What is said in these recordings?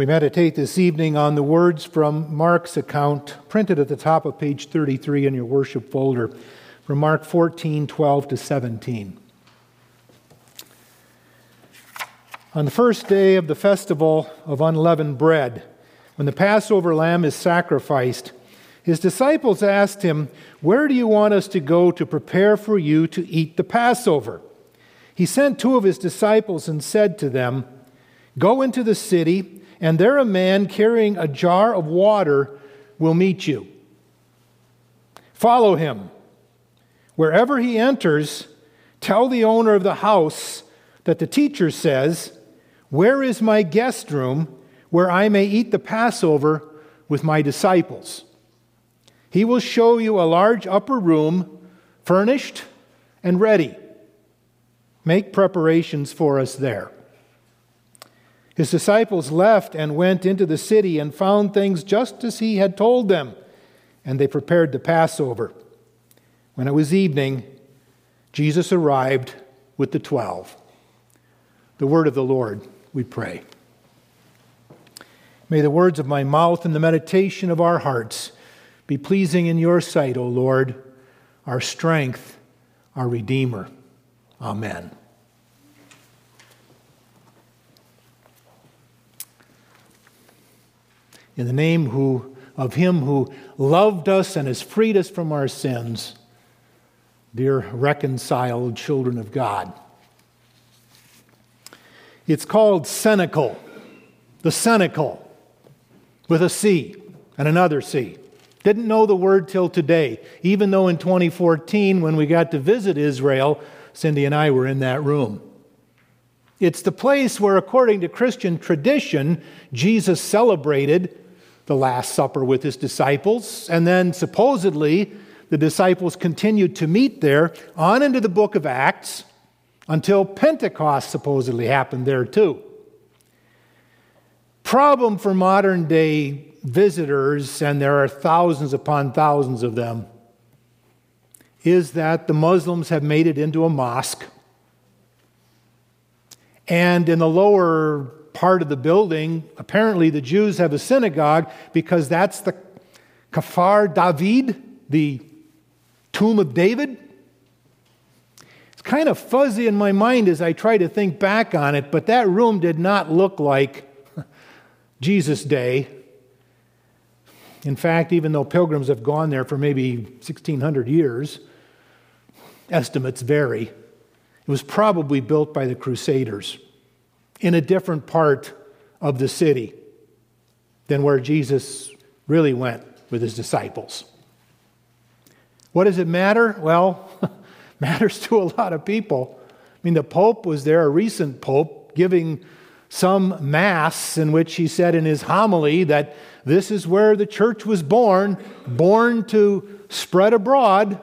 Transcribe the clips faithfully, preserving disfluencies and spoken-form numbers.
We meditate this evening on the words from Mark's account, printed at the top of page thirty-three in your worship folder, from Mark fourteen, twelve to seventeen. On the first day of the festival of unleavened bread, when the Passover lamb is sacrificed, his disciples asked him, "Where do you want us to go to prepare for you to eat the Passover?" He sent two of his disciples and said to them, "Go into the city, and there a man carrying a jar of water will meet you. Follow him. Wherever he enters, tell the owner of the house that the teacher says, 'Where is my guest room where I may eat the Passover with my disciples?' He will show you a large upper room, furnished and ready. Make preparations for us there." His disciples left and went into the city and found things just as he had told them, and they prepared the Passover. When it was evening, Jesus arrived with the twelve. The word of the Lord, we pray. May the words of my mouth and the meditation of our hearts be pleasing in your sight, O Lord, our strength, our Redeemer. Amen. In the name who, of him who loved us and has freed us from our sins, dear reconciled children of God. It's called cenacle, the cenacle, with a C and another C. Didn't know the word till today, even though in twenty fourteen, when we got to visit Israel, Cindy and I were in that room. It's the place where, according to Christian tradition, Jesus celebrated the Last Supper with his disciples, and then supposedly the disciples continued to meet there on into the book of Acts until Pentecost supposedly happened there too. Problem for modern day visitors, and there are thousands upon thousands of them, is that the Muslims have made it into a mosque. And in the lower part of the building, apparently the Jews have a synagogue because that's the Kfar David, the tomb of David. It's kind of fuzzy in my mind as I try to think back on it, but that room did not look like Jesus' day. In fact, even though pilgrims have gone there for maybe sixteen hundred years, estimates vary. It was probably built by the Crusaders in a different part of the city than where Jesus really went with his disciples. What does it matter? Well, matters to a lot of people. I mean, the Pope was there, a recent Pope, giving some mass in which he said in his homily that this is where the church was born, born to spread abroad.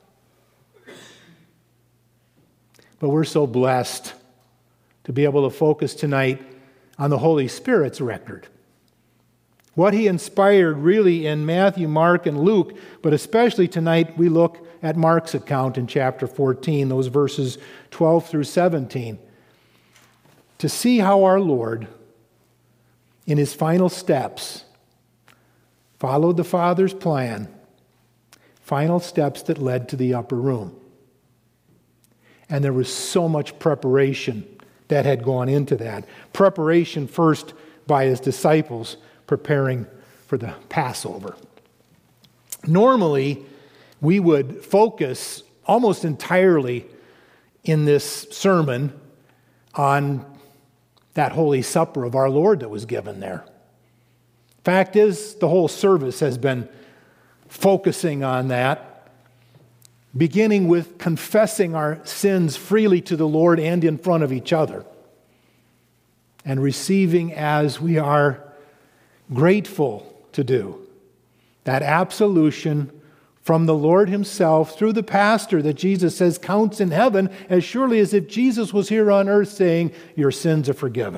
But we're so blessed to be able to focus tonight on the Holy Spirit's record. What he inspired really in Matthew, Mark, and Luke, but especially tonight we look at Mark's account in chapter fourteen, those verses twelve through seventeen, to see how our Lord, in his final steps, followed the Father's plan, final steps that led to the upper room. And there was so much preparation that had gone into that. Preparation first by his disciples preparing for the Passover. Normally, we would focus almost entirely in this sermon on that Holy Supper of our Lord that was given there. Fact is, the whole service has been focusing on that, beginning with confessing our sins freely to the Lord and in front of each other, and receiving as we are grateful to do that absolution from the Lord himself through the pastor that Jesus says counts in heaven as surely as if Jesus was here on earth saying, "Your sins are forgiven."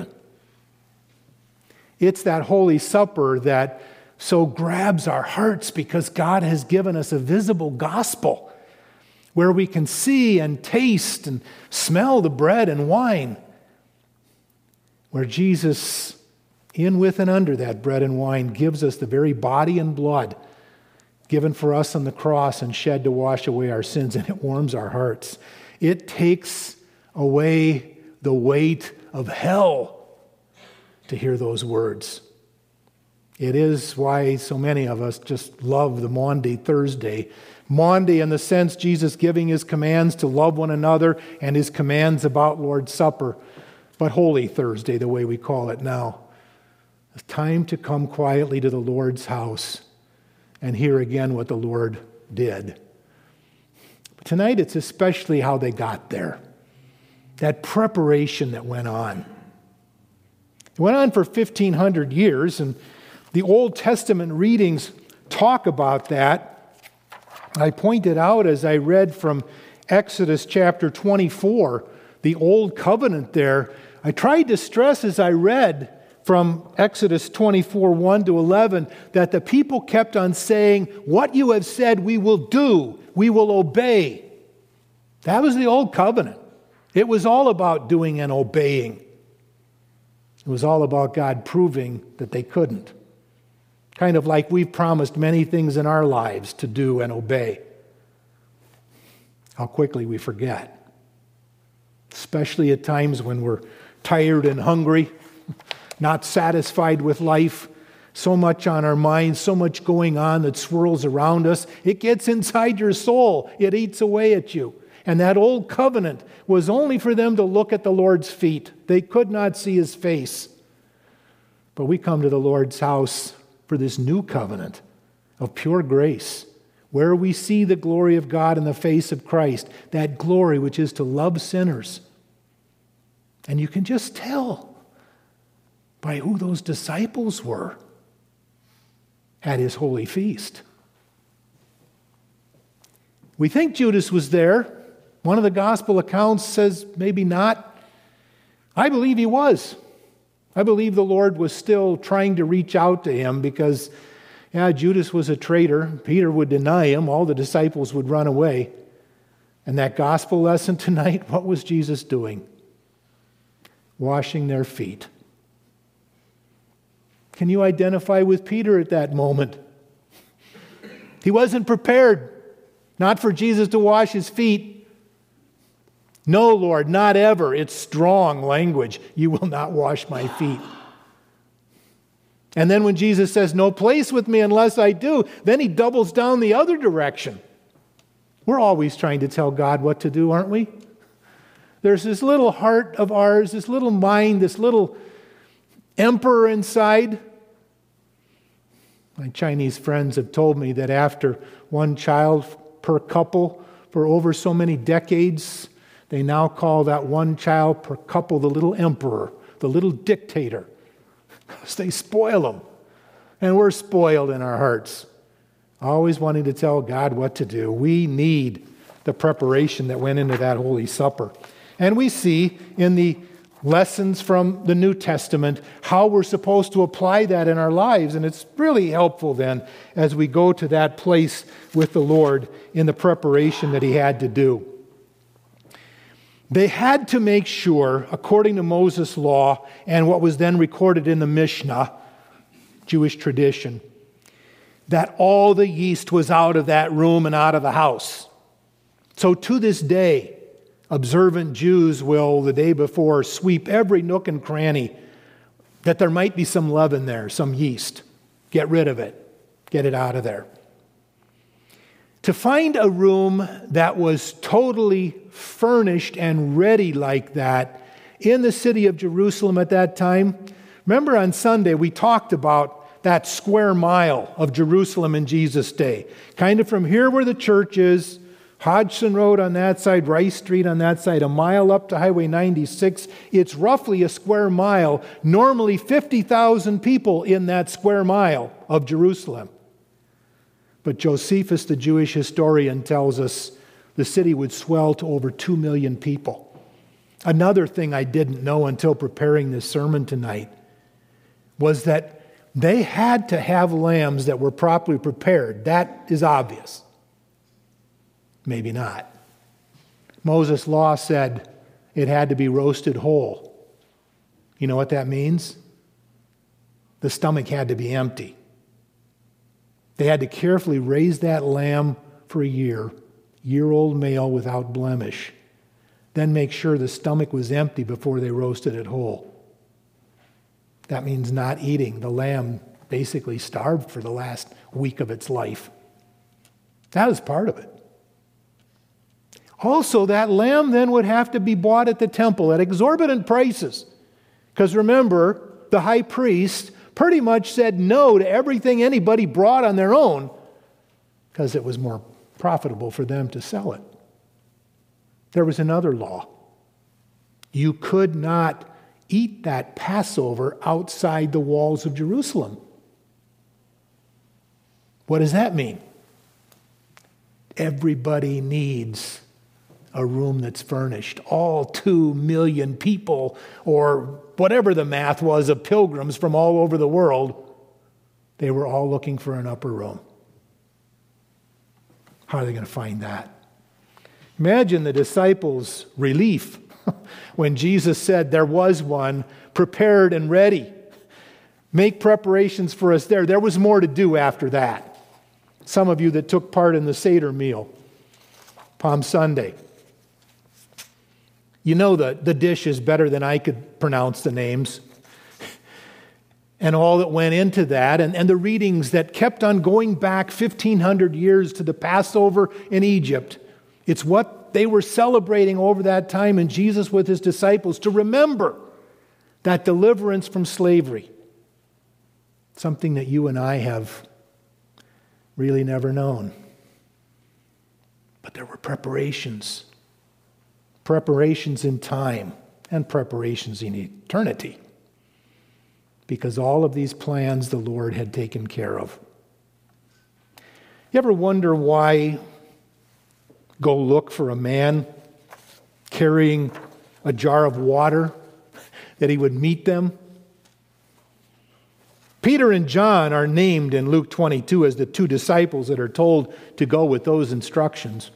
It's that Holy Supper that so grabs our hearts because God has given us a visible gospel where we can see and taste and smell the bread and wine, where Jesus in, with, and under that bread and wine, gives us the very body and blood given for us on the cross and shed to wash away our sins, and it warms our hearts. It takes away the weight of hell to hear those words. It is why so many of us just love the Maundy Thursday. Maundy in the sense Jesus giving his commands to love one another and his commands about Lord's Supper, but Holy Thursday, the way we call it now. It's time to come quietly to the Lord's house and hear again what the Lord did. But tonight it's especially how they got there. That preparation that went on. It went on for fifteen hundred years, and the Old Testament readings talk about that. I pointed out as I read from Exodus chapter twenty-four, the Old Covenant there, I tried to stress as I read from Exodus twenty-four, one to eleven, that the people kept on saying, "What you have said we will do, we will obey." That was the Old Covenant. It was all about doing and obeying. It was all about God proving that they couldn't. Kind of like we've promised many things in our lives to do and obey. How quickly we forget. Especially at times when we're tired and hungry, not satisfied with life, so much on our minds, so much going on that swirls around us. It gets inside your soul. It eats away at you. And that old covenant was only for them to look at the Lord's feet. They could not see his face. But we come to the Lord's house for this new covenant of pure grace, where we see the glory of God in the face of Christ, that glory which is to love sinners. And you can just tell by who those disciples were at his holy feast. We think Judas was there. One of the gospel accounts says maybe not. I believe he was. I believe the Lord was still trying to reach out to him because, yeah, Judas was a traitor. Peter would deny him. All the disciples would run away. And that gospel lesson tonight, what was Jesus doing? Washing their feet. Can you identify with Peter at that moment? He wasn't prepared, not for Jesus to wash his feet. No, Lord, not ever. It's strong language. You will not wash my feet. And then when Jesus says, no place with me unless I do, then he doubles down the other direction. We're always trying to tell God what to do, aren't we? There's this little heart of ours, this little mind, this little emperor inside. My Chinese friends have told me that after one child per couple for over so many decades, they now call that one child per couple the little emperor, the little dictator, because they spoil them. And we're spoiled in our hearts, always wanting to tell God what to do. We need the preparation that went into that Holy Supper. And we see in the lessons from the New Testament how we're supposed to apply that in our lives. And it's really helpful then as we go to that place with the Lord in the preparation that he had to do. They had to make sure, according to Moses' law and what was then recorded in the Mishnah, Jewish tradition, that all the yeast was out of that room and out of the house. So to this day, observant Jews will, the day before, sweep every nook and cranny that there might be some leaven there, some yeast. Get rid of it. Get it out of there. To find a room that was totally furnished and ready like that in the city of Jerusalem at that time. Remember on Sunday we talked about that square mile of Jerusalem in Jesus' day. Kind of from here where the church is, Hodgson Road on that side, Rice Street on that side, a mile up to Highway ninety-six. It's roughly a square mile. Normally fifty thousand people in that square mile of Jerusalem. But Josephus, the Jewish historian, tells us the city would swell to over two million people. Another thing I didn't know until preparing this sermon tonight was that they had to have lambs that were properly prepared. That is obvious. Maybe not. Moses' law said it had to be roasted whole. You know what that means? the stomach had to be empty. They had to carefully raise that lamb for a year, year-old male without blemish, then make sure the stomach was empty before they roasted it whole. That means not eating. The lamb basically starved for the last week of its life. That was part of it. Also, that lamb then would have to be bought at the temple at exorbitant prices. Because remember, the high priest pretty much said no to everything anybody brought on their own because it was more profitable for them to sell it. There was another law. You could not eat that Passover outside the walls of Jerusalem. What does that mean? Everybody needs a room that's furnished. All two million people, or whatever the math was, of pilgrims from all over the world, they were all looking for an upper room. How are they going to find that? Imagine the disciples' relief when Jesus said there was one prepared and ready. Make preparations for us there. There was more to do after that. Some of you that took part in the Seder meal, Palm Sunday, you know the, the dish is better than I could pronounce the names. And all that went into that, and, and the readings that kept on going back fifteen hundred years to the Passover in Egypt. It's what they were celebrating over that time, and Jesus with his disciples, to remember that deliverance from slavery. Something that you and I have really never known. But there were preparations. Preparations in time and preparations in eternity. Because all of these plans the Lord had taken care of. You ever wonder why go look for a man carrying a jar of water, that he would meet them? Peter and John are named in Luke twenty-two as the two disciples that are told to go with those instructions.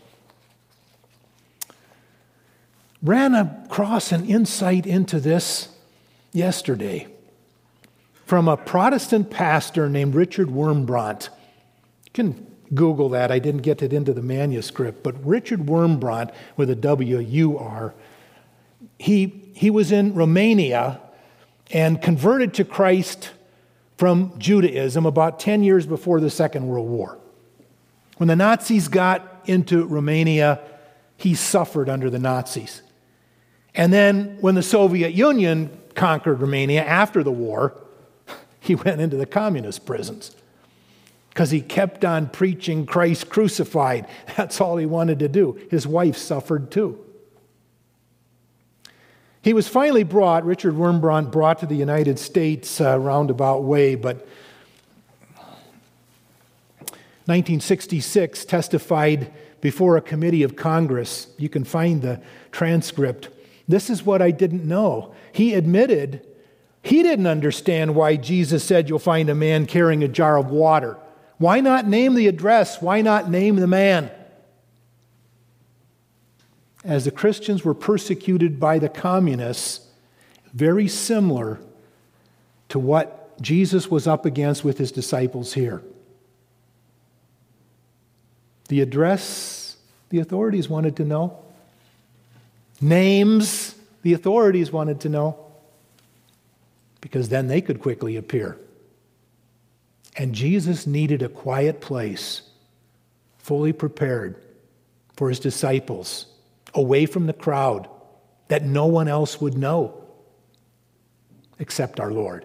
Ran across an insight into this yesterday from a Protestant pastor named Richard Wurmbrand. You can Google that. I didn't get it into the manuscript, but Richard Wurmbrand with a W U R. He, he was in Romania and converted to Christ from Judaism about ten years before the Second World War. When the Nazis got into Romania, he suffered under the Nazis. And then when the Soviet Union conquered Romania after the war, he went into the communist prisons because he kept on preaching Christ crucified. That's all he wanted to do. His wife suffered too. He was finally brought, Richard Wurmbrand brought to the United States a roundabout way, but nineteen sixty-six testified before a committee of Congress. You can find the transcript. This is what I didn't know. He admitted he didn't understand why Jesus said you'll find a man carrying a jar of water. Why not name the address? Why not name the man? As the Christians were persecuted by the communists, very similar to what Jesus was up against with his disciples here. The address, the authorities wanted to know. Names, the authorities wanted to know. Because then they could quickly appear. And Jesus needed a quiet place, fully prepared for his disciples, away from the crowd, that no one else would know except our Lord.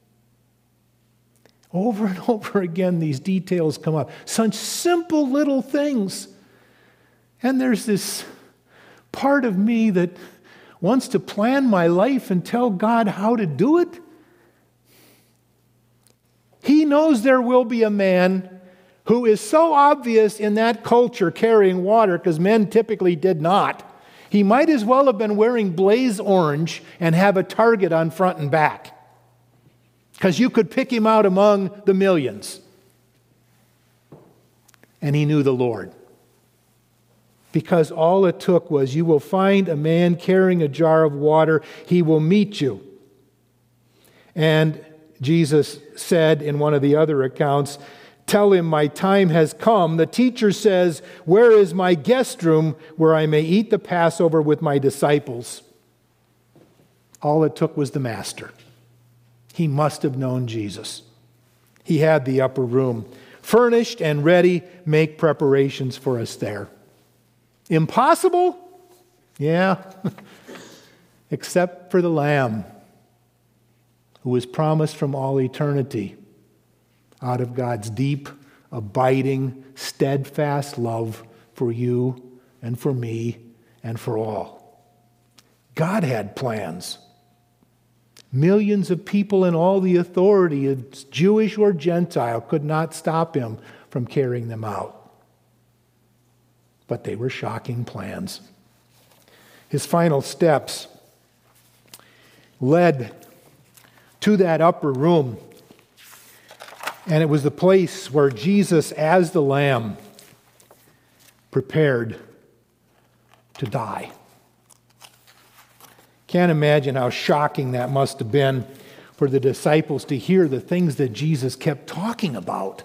Over and over again, these details come up. Such simple little things. And there's this part of me that wants to plan my life and tell God how to do it. He knows there will be a man who is so obvious in that culture carrying water, because men typically did not. He might as well have been wearing blaze orange and have a target on front and back, because you could pick him out among the millions. And he knew the Lord. Because all it took was, you will find a man carrying a jar of water, he will meet you. And Jesus said in one of the other accounts, "Tell him my time has come." The teacher says, "Where is my guest room where I may eat the Passover with my disciples?" All it took was the master. He must have known Jesus. He had the upper room, furnished and ready, make preparations for us there. Impossible? Yeah. Except for the Lamb, who was promised from all eternity out of God's deep, abiding, steadfast love for you and for me and for all. God had plans. Millions of people in all the authority, Jewish or Gentile, could not stop him from carrying them out. But they were shocking plans. His final steps led to that upper room, and it was the place where Jesus, as the Lamb, prepared to die. Can't imagine how shocking that must have been for the disciples to hear the things that Jesus kept talking about.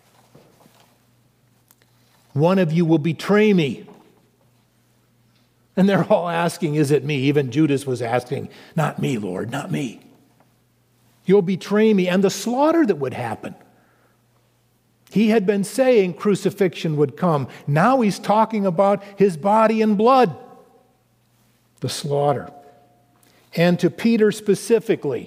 One of you will betray me. And they're all asking, is it me? Even Judas was asking, not me, Lord, not me. You'll betray me. And the slaughter that would happen. He had been saying crucifixion would come. Now he's talking about his body and blood. The slaughter. And to Peter specifically,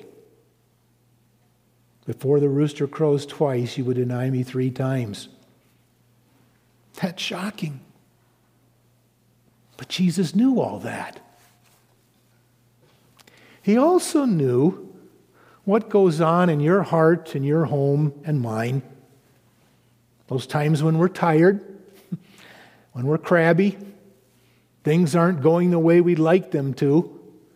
before the rooster crows twice, you would deny me three times. That's shocking. But Jesus knew all that. He also knew what goes on in your heart and your home and mine. Those times when we're tired, when we're crabby, things aren't going the way we'd like them to.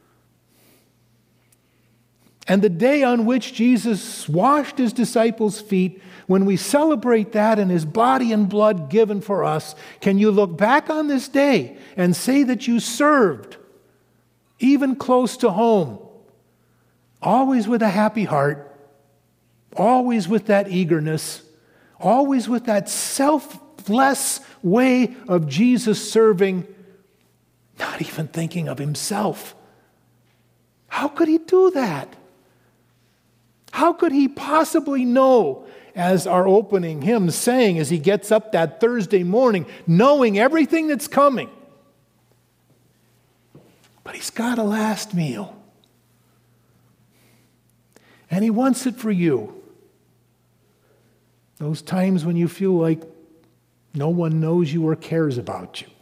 And the day on which Jesus washed his disciples' feet, when we celebrate that and his body and blood given for us, can you look back on this day and say that you served, even close to home, always with a happy heart, always with that eagerness, always with that selfless way of Jesus serving, not even thinking of himself? How could he do that? How could he possibly know, as our opening hymn sang as he gets up that Thursday morning, knowing everything that's coming? But he's got a last meal. And he wants it for you. Those times when you feel like no one knows you or cares about you.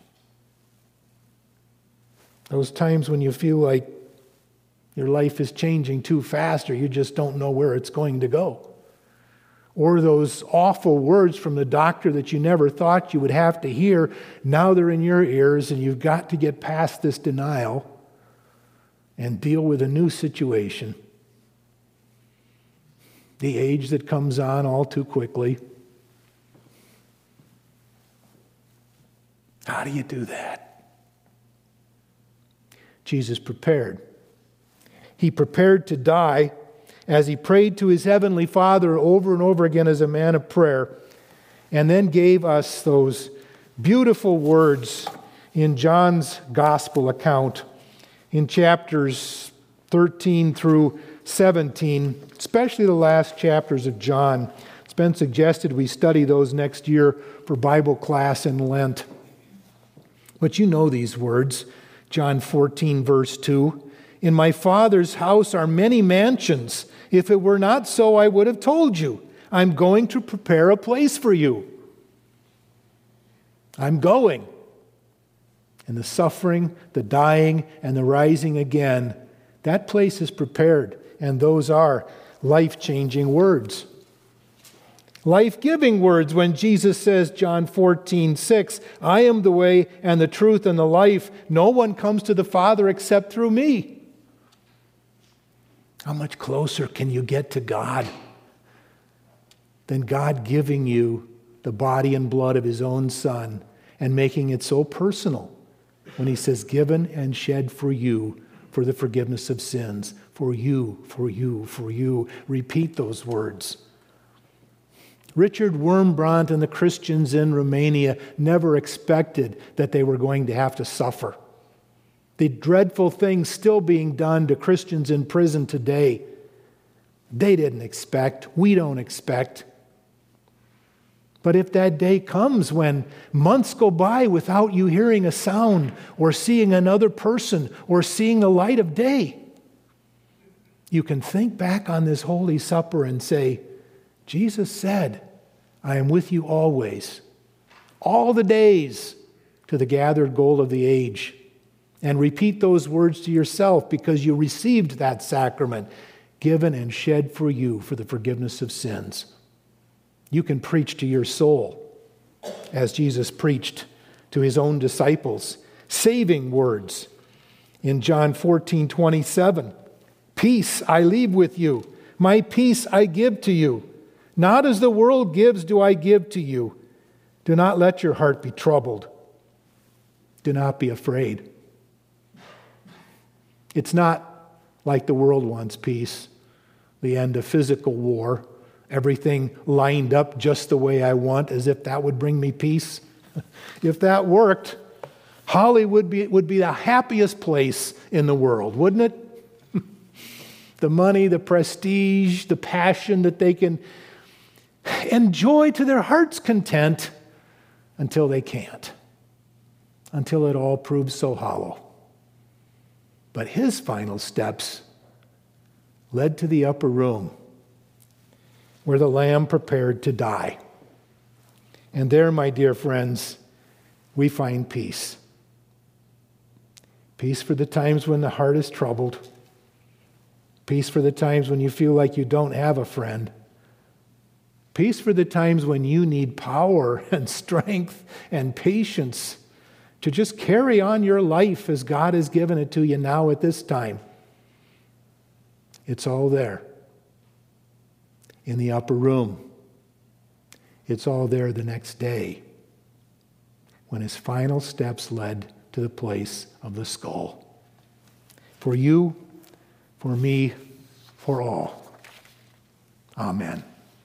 Those times when you feel like your life is changing too fast or you just don't know where it's going to go. Or those awful words from the doctor that you never thought you would have to hear, now they're in your ears and you've got to get past this denial and deal with a new situation. The age that comes on all too quickly. How do you do that? Jesus prepared. He prepared to die as he prayed to his heavenly Father over and over again as a man of prayer, and then gave us those beautiful words in John's gospel account in chapters thirteen through seventeen, especially the last chapters of John. It's been suggested we study those next year for Bible class in Lent. But you know these words, John fourteen, verse two. In my Father's house are many mansions. If it were not so, I would have told you. I'm going to prepare a place for you. I'm going. And the suffering, the dying, and the rising again, that place is prepared. And those are life-changing words. Life-giving words when Jesus says, John fourteen, six, I am the way and the truth and the life. No one comes to the Father except through me. How much closer can you get to God than God giving you the body and blood of his own Son and making it so personal when he says, given and shed for you for the forgiveness of sins. For you, for you, for you. Repeat those words. Richard Wurmbrand and the Christians in Romania never expected that they were going to have to suffer. The dreadful things still being done to Christians in prison today, they didn't expect. We don't expect. But if that day comes when months go by without you hearing a sound or seeing another person or seeing the light of day, you can think back on this Holy Supper and say, Jesus said, I am with you always, all the days to the gathered goal of the age. And repeat those words to yourself because you received that sacrament given and shed for you for the forgiveness of sins. You can preach to your soul as Jesus preached to his own disciples, saving words in John fourteen twenty-seven. Peace I leave with you, my peace I give to you. Not as the world gives do I give to you. Do not let your heart be troubled. Do not be afraid. It's not like the world wants peace, the end of physical war, everything lined up just the way I want, as if that would bring me peace. If that worked, Hollywood would be, would be the happiest place in the world, wouldn't it? The money, the prestige, the passion that they can enjoy to their heart's content until they can't, until it all proves so hollow. But his final steps led to the upper room where the Lamb prepared to die. And there, my dear friends, we find peace. Peace for the times when the heart is troubled. Peace for the times when you feel like you don't have a friend. Peace for the times when you need power and strength and patience to just carry on your life as God has given it to you now at this time. It's all there in the upper room. It's all there the next day when his final steps led to the place of the skull. For you, for me, for all. Amen.